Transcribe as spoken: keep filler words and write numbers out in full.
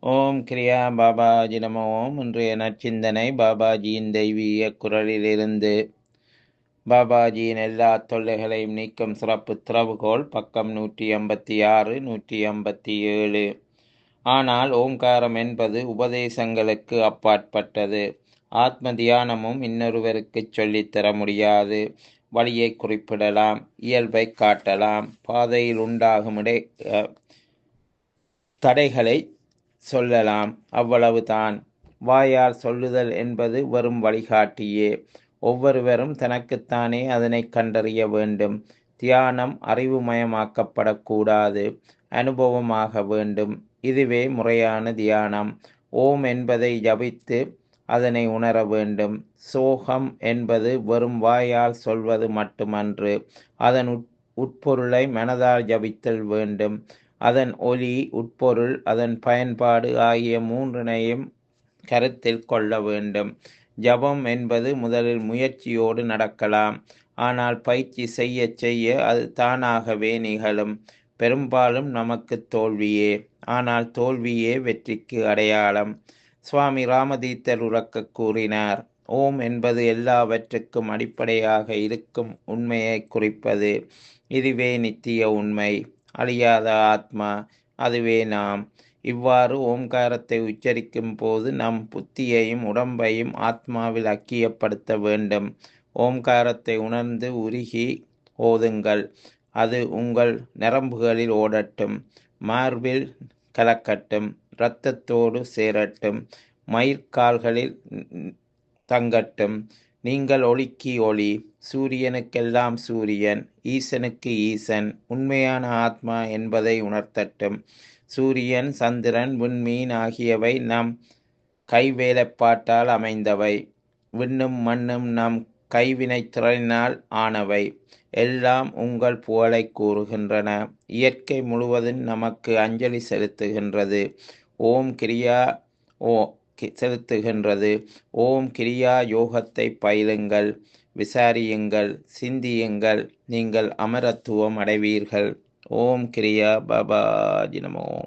ஓம் கிரியா பாபாஜி நம ஓம். இன்றைய நற்சிந்தனை பாபாஜியின் தெய்வீக குரலிலிருந்து. பாபாஜியின் எல்லா தொல்லைகளையும் நீக்கும் சிறப்பு திறவுகோல், பக்கம் நூற்றி ஐம்பத்தி ஆறு நூற்றி ஐம்பத்தி ஏழு. ஆனால் ஓங்காரம் என்பது உபதேசங்களுக்கு அப்பாற்பட்டது. ஆத்ம தியானமும் இன்னொருவருக்கு சொல்லித்தர முடியாது. வழியை குறிப்பிடலாம், இயல்பை காட்டலாம், பாதையில் உண்டாகும் இடை அஹ், தடைகளை சொல்லலாம், அவ்வளவுதான். வாயால் சொல்லுதல் என்பது வெறும் வழிகாட்டியே. ஒவ்வொருவரும் தனக்குத்தானே அதனை கண்டறிய வேண்டும். தியானம் அறிவுமயமாக்கப்படக்கூடாது, அனுபவமாக வேண்டும். இதுவே முறையான தியானம். ஓம் என்பதை ஜபித்து அதனை உணர வேண்டும். சோகம் என்பது வெறும் வாயால் சொல்வது மட்டுமன்று, அதன் உட் உட்பொருளை மனதால் ஜபித்தல் வேண்டும். அதன் ஒலி, உட்பொருள், அதன் பயன்பாடு ஆகிய மூன்றினையும் கருத்தில் கொள்ள வேண்டும். ஜபம் என்பது முதலில் முயற்சியோடு நடக்கலாம், ஆனால் பயிற்சி செய்ய செய்ய அது தானாகவே நிகழும். பெரும்பாலும் நமக்கு தோல்வியே, ஆனால் தோல்வியே வெற்றிக்கு அடையாளம். சுவாமி ராமதீத்தர் உறக்க கூறினார், ஓம் என்பது எல்லாவற்றுக்கும் அடிப்படையாக இருக்கும் உண்மையை குறிப்பது. இதுவே நித்திய உண்மை, அழியாத ஆத்மா, அதுவே நாம். இவ்வாறு ஓம்காரத்தை உச்சரிக்கும் போது நம் புத்தியையும் உடம்பையும் ஆத்மாவில் ஐக்கியப்படுத்த வேண்டும். ஓம்காரத்தை உணர்ந்து உருகி ஓதுங்கள். அது உங்கள் நரம்புகளில் ஓடட்டும், மார்பில் கலக்கட்டும், இரத்தத்தோடு சேரட்டும், மயிர்கால்களில் தங்கட்டும். நீங்கள் ஒளிக்கு ஒளி, சூரியனுக்கெல்லாம் சூரியன், ஈசனுக்கு ஈசன், உண்மையான ஆத்மா என்பதை உணர்த்தட்டும். சூரியன், சந்திரன், விண்மீன் ஆகியவை நம் கைவேலைப்பாட்டால் அமைந்தவை. விண்ணும் மண்ணும் நம் கைவினை திறனால் ஆனவை. எல்லாம் உங்கள் புகழை கூறுகின்றன. இயற்கை முழுவதும் நமக்கு அஞ்சலி செலுத்துகின்றது. ஓம் கிரியா ஓ செலுத்துகின்றது. ஓம் கிரியா யோகத்தை பயிலுங்கள், விசாரியுங்கள், சிந்தியுங்கள். நீங்கள் அமரத்துவம் அடைவீர்கள். ஓம் கிரியா பாபாஜி நமோ.